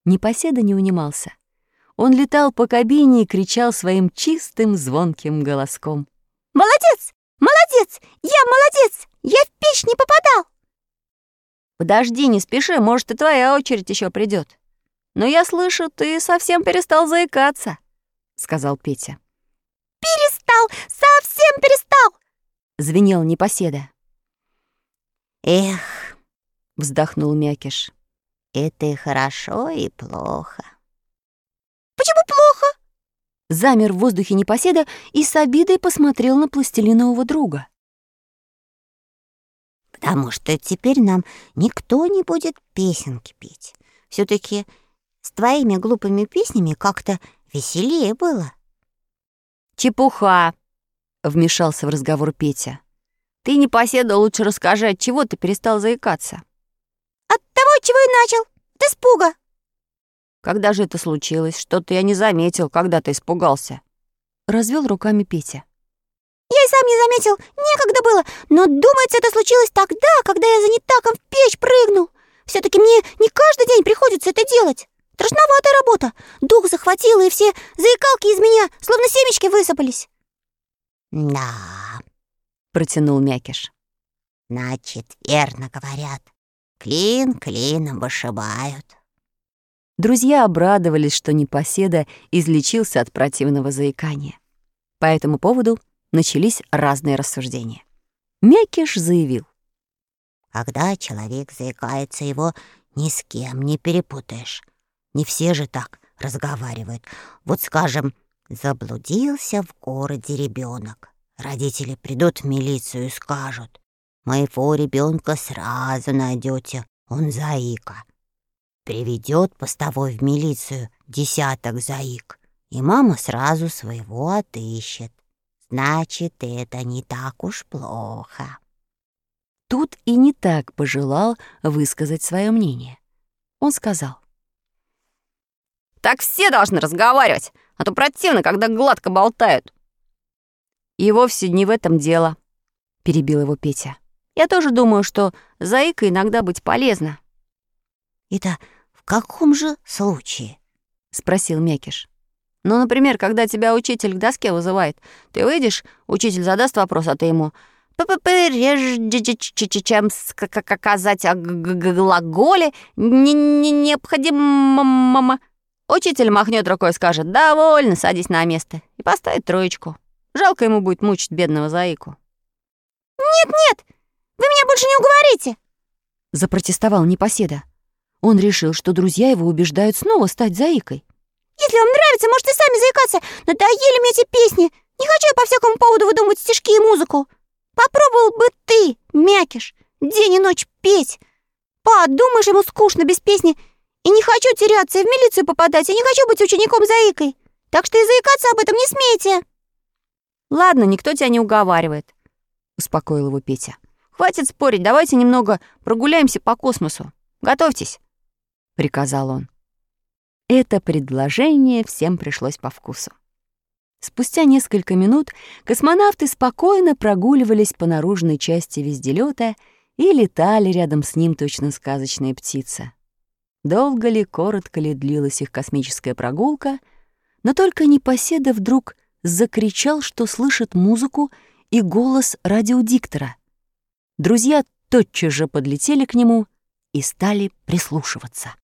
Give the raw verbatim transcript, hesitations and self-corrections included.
Непоседа не унимался. Он летал по кабине и кричал своим чистым звонким голоском: «Молодец! Молодец! Я молодец! Я в печь не попадал!» «Подожди, не спеши, может, и твоя очередь еще придет. Но я слышу, ты совсем перестал заикаться», — сказал Петя. «Перестал! Совсем перестал!» — звенел Непоседа. «Эх», — вздохнул Мякиш, — «это и хорошо, и плохо». «Почему плохо?» Замер в воздухе Непоседа и с обидой посмотрел на пластилинового друга. «Потому что теперь нам никто не будет песенки петь. Все-таки с твоими глупыми песнями как-то веселее было». «Чепуха!» — вмешался в разговор Петя. «Ты, Непоседа, лучше расскажи, от чего ты перестал заикаться?» «От того, чего и начал. От испуга». «Когда же это случилось? Что-то я не заметил, когда ты испугался». Развел руками Петя. «Я и сам не заметил, некогда было, но, думается, это случилось тогда, когда я занятаком в печь прыгнул. Все-таки мне не каждый день приходится это делать. Страшноватая работа. Дух захватило, и все заикалки из меня, словно семечки, высыпались». «Да», — протянул Мякиш. «Значит, верно говорят. Клин клином вышибают». Друзья обрадовались, что Непоседа излечился от противного заикания. По этому поводу начались разные рассуждения. Мякиш заявил: «Когда человек заикается, его ни с кем не перепутаешь. Не все же так разговаривают. Вот, скажем, заблудился в городе ребенок. Родители придут в милицию и скажут: моего ребенка сразу найдете, он заика. Приведет постовой в милицию десяток заик, и мама сразу своего отыщет. Значит, это не так уж плохо». Тут и не так пожелал высказать свое мнение. Он сказал: «Так все должны разговаривать, а то противно, когда гладко болтают». «И вовсе не в этом дело», — перебил его Петя. «Я тоже думаю, что заикой иногда быть полезно». «Это в каком же случае?» — спросил Мякиш. «Ну, например, когда тебя учитель к доске вызывает, ты выйдешь, учитель задаст вопрос, а ты ему: прежде чем сказать о глаголе необходимо...» Учитель махнет рукой и скажет: «Довольно, садись на место», и поставит троечку. Жалко ему будет мучить бедного заику. «Нет-нет, вы меня больше не уговорите!» — запротестовал Непоседа. Он решил, что друзья его убеждают снова стать заикой. «Если вам нравится, можете сами заикаться. Надоели мне эти песни. Не хочу я по всякому поводу выдумывать стишки и музыку. Попробовал бы ты, Мякиш, день и ночь петь. Подумаешь, ему скучно без песни. И не хочу теряться, и в милицию попадать, и не хочу быть учеником-заикой. Так что и заикаться об этом не смейте». «Ладно, никто тебя не уговаривает», — успокоил его Петя. «Хватит спорить, давайте немного прогуляемся по космосу. Готовьтесь», — приказал он. Это предложение всем пришлось по вкусу. Спустя несколько минут космонавты спокойно прогуливались по наружной части везделёта и летали рядом с ним точно сказочная птица. Долго ли, коротко ли длилась их космическая прогулка, но только Непоседа вдруг закричал, что слышит музыку и голос радиодиктора. Друзья тотчас же подлетели к нему и стали прислушиваться.